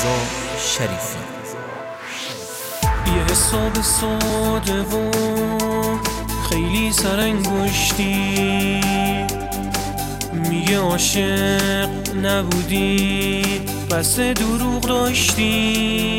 رضا شریفی. یه حساب ساده و خیلی سرانگشتی، میگه عاشق نبودی بس دروغ داشتی.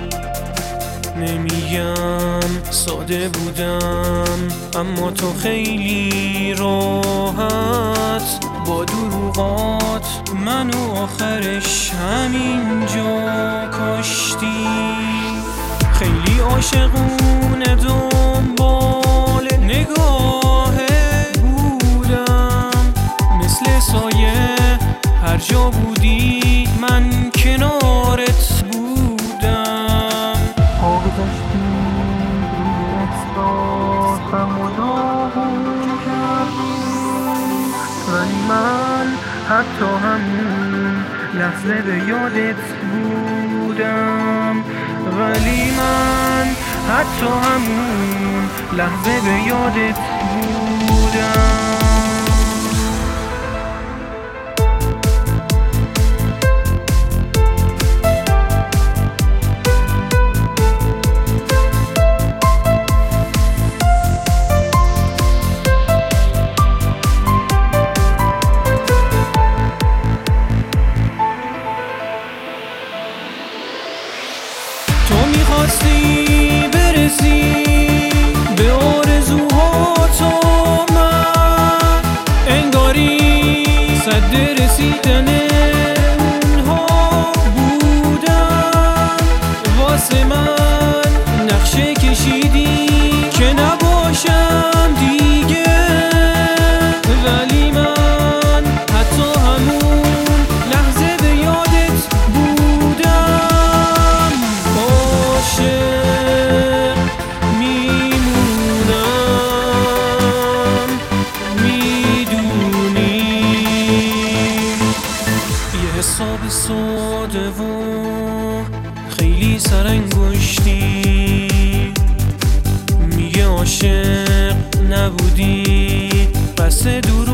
نمیگم ساده بودم، اما تو خیلی راحت با دروغات منو آخرش همینجا کاشتی. خیلی عاشقونه دنبال نگاهه بودم، مثل سایه هر جا بودی من کنارت بودم. ها گذاشتیم روی احساسم و داغون کردیم، ولی من حتی همون لحظه به یادت بودم. ولی من حتی همون لحظه به یادت بودم. تو میخواستی برسی به آرزوهات و من انگاری سد رسیدن اونها بودم. واسه من نقشه کشیدی که نباشم دیگه، ولی من حتی همون لحظه به یادت بودم. حساب ساده و خیلی سرانگشتی، میگه عاشق نبودی بس دور